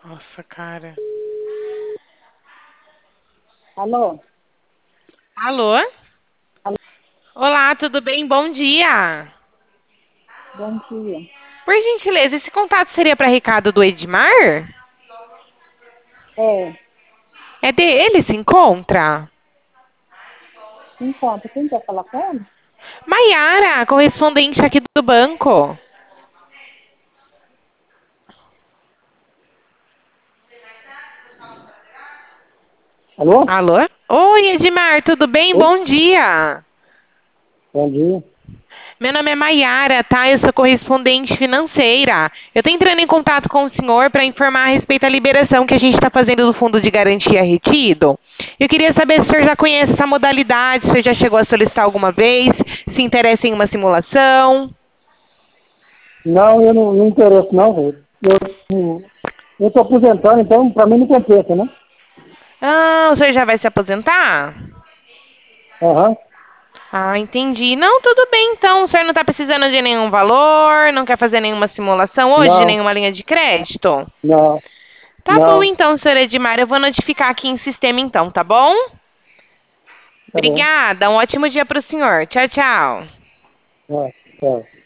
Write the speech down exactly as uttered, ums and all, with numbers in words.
Nossa, cara. Alô? Alô? Alô? Olá, tudo bem? Bom dia. Bom dia. Por gentileza, esse contato seria para Ricardo do Edmar? É, É dele, se encontra? encontra. Quem quer falar com ele? Maiara, correspondente aqui do banco. Alô? Alô? Oi, Edmar, tudo bem? Oi? Bom dia. Bom dia. Meu nome é Maiara, tá? Eu sou correspondente financeira. Eu tô entrando em contato com o senhor para informar a respeito da liberação que a gente está fazendo do Fundo de Garantia Retido. Eu queria saber se o senhor já conhece essa modalidade, se o senhor já chegou a solicitar alguma vez, se interessa em uma simulação. Não, eu não, não interesso não, velho. Eu eu estou aposentando, então para mim não compensa, né? Ah, o senhor já vai se aposentar? Aham. Ah, entendi. Não, tudo bem então. O senhor não está precisando de nenhum valor, não quer fazer nenhuma simulação hoje, Não, nenhuma linha de crédito? não, Tá bom não. então, senhor Edmar. Eu vou notificar aqui em sistema então, tá bom? Tá bom. Obrigada. Um ótimo dia para o senhor. Tchau, tchau. É, é.